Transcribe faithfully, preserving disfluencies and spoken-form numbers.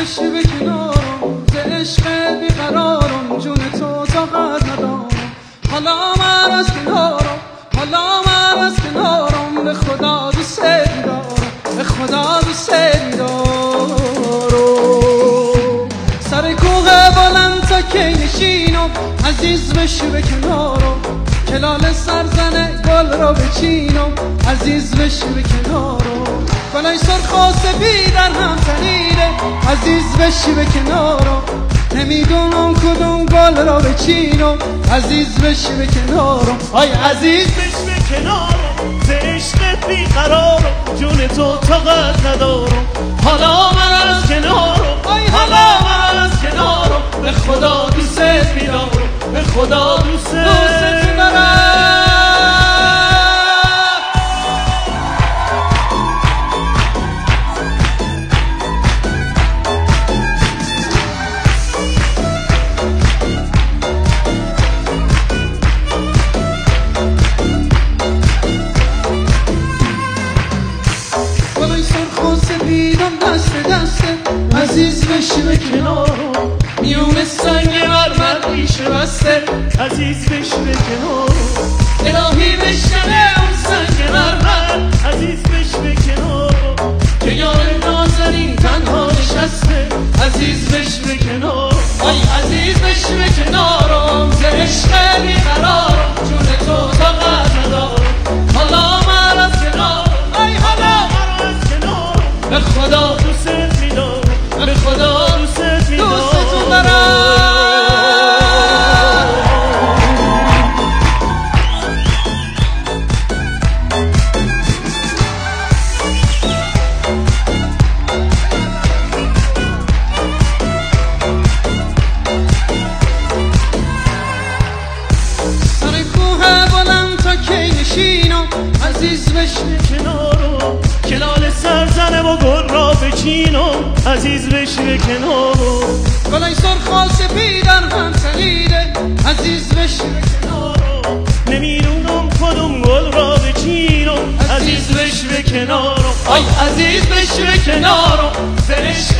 بشی به کنارم، ز عشق بیقرارم، جون تو طاقت ندارم. حالا من از کنارم، حالا من از کنارم، به خدا دوست دارم، به خدا دوست دارم. سر کوه بلند تا کی نشینم، عزیز بشی به کنارم، کلال سرزنه گل را بچینم، عزیز بشی به کنارم. گلای سرخ و سپید در هم تنیده، عزیز بشی به کنارم، نمیدونم کدوم گل را بچینم، عزیز بشی به کنارم. آی عزیز بشی به کنارم، ز عشقت بیقرارم، جون تو طاقت ندارم. حالا من از کنارم، حالا من از کنارم، به خدا دوست می‌دارم، به خدا دوست دارم. سپیدم دست دسته، عزیز بشی به کنارم، میون سنگ مرمر ریشه بسته، عزیز بشی به کنارم. الهی بشکنه اون سنگ مرمر، عزیز بشی به کنارم، که یار نازنین تنها نشسته، عزیز بشی به کنارم. آی عزیز بشی به کنارم، ز عشق بیقرارم، جون تو طاقت ندارم. حالا من از کنارم، آی حالا به خدا دوست می‌دارم، به خدا دوست می‌دارم، دوستتون دارم. سر کوه بلند تا کی نشینم، عزیز بشی کنارم، کلال سرزنه و گل را بچینم، عزیز بشی به کنارم. گلای سرخ و سپید در هم تنیده، عزیز بشی به کنارم، نمیدونم کدوم گل را بچینم، عزیز بشی به کنارم. آی عزیز بشی به کنارم، ز عشق